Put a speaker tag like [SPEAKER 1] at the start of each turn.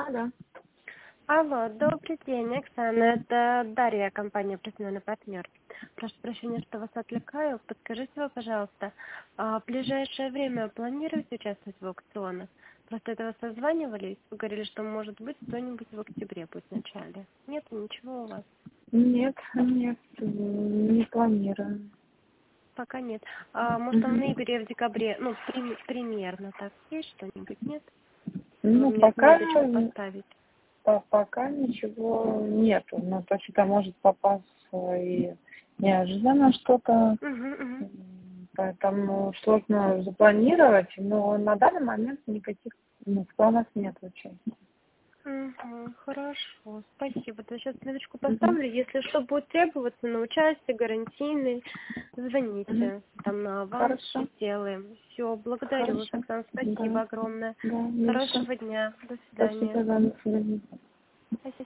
[SPEAKER 1] Алло.
[SPEAKER 2] Алло, добрый день, Оксана. Это Дарья, компания «Профессиональный партнер». Прошу прощения, что вас отвлекаю. Подскажите вы, пожалуйста, в ближайшее время планируете участвовать в аукционах? Просто это вас созванивались, вы говорили, что может быть что-нибудь в октябре будет в начале. Нет, ничего у вас?
[SPEAKER 1] Нет, не планирую.
[SPEAKER 2] Пока нет. Может, в ноябре, в декабре, ну, примерно так, есть что-нибудь, нет? Вы
[SPEAKER 1] Ну,
[SPEAKER 2] мне меточку поставить.
[SPEAKER 1] пока ничего нету. Ну, то есть это может попасться и неожиданно что-то.
[SPEAKER 2] Угу.
[SPEAKER 1] Поэтому сложно запланировать, но на данный момент никаких планов нет участия.
[SPEAKER 2] Хорошо, спасибо. То сейчас меточку
[SPEAKER 1] Мгм.
[SPEAKER 2] поставлю. Если что будет требоваться на участие, гарантийный,
[SPEAKER 1] Мгм.
[SPEAKER 2] звоните. Там на аванс
[SPEAKER 1] Хорошо,
[SPEAKER 2] сделаем. Все, благодарю вас,
[SPEAKER 1] хорошо.
[SPEAKER 2] Оксана.
[SPEAKER 1] Да,
[SPEAKER 2] Спасибо огромное.
[SPEAKER 1] да, хорошо.
[SPEAKER 2] Хорошего дня. До свидания.
[SPEAKER 1] Спасибо, да, до свидания.
[SPEAKER 2] Спасибо.